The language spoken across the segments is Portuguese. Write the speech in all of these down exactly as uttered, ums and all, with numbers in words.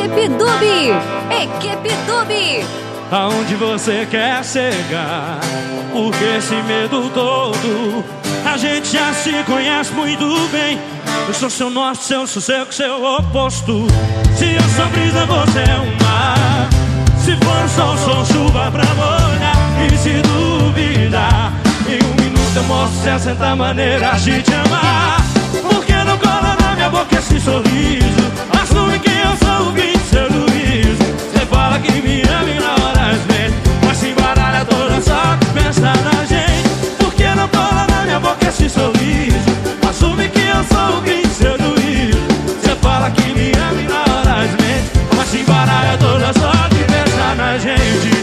Equipe Dube! Equipe Dube! Aonde você quer chegar? Porque esse medo todo? A gente já se conhece muito bem. Eu sou seu norte, seu sossego, seu oposto. Se eu sou brisa, você é o mar. Se for o sol, sou chuva pra molhar. E se duvidar, em um minuto eu mostro sessenta maneiras de te amar. Porque não cola na minha boca esse sorriso? Assume que eu sou o vinte, seu juízo. Você fala que me ama e na hora vezes, mas se embaralha toda só de pensar na gente. Porque não cola na minha boca esse sorriso? Assume que eu sou o vinte, seu juízo. Você fala que me ama e na hora vezes, mas se embaralha toda só de pensar na gente.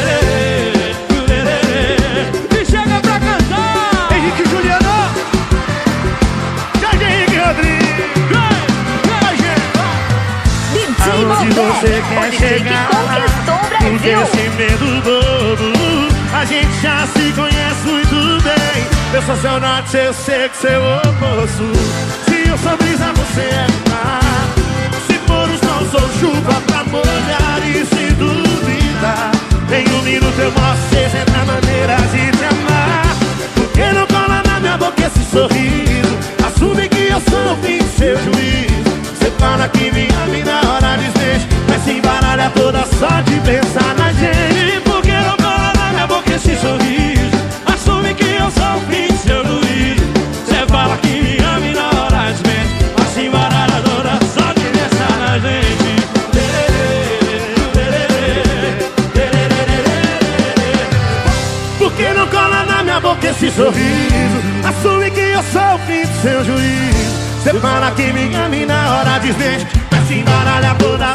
Me chega pra cantar Henrique e Juliano, Jorge Henrique Rodrigues. Aonde você quer chegar? Conquistou o Porque Brasil! esse medo todo, a gente já se conhece muito bem. Eu sou seu norte, seu seco, seu oposto. Se eu sou brisa, você é mar. Se for o sol, sou chuva pra molhar. E se duvidar, em um minuto eu mostro sessenta maneiras de te amar. Porque não cola na minha boca esse sorriso? Assume que eu sou o fim do seu juízo. Você fala que me ama e na hora desdente, mas se embaralha toda só de pensar na gente. E por que não cola na minha boca esse sorriso? Assume que eu sou o fim do seu juízo. Você fala que me ama e na hora desmente, mas se embaralha toda só de pensar na gente. Por que não cola na minha boca esse sorriso? Assume que eu sou o fim do seu juízo. Você fala que me ama e na hora desmente, mas se embaralha toda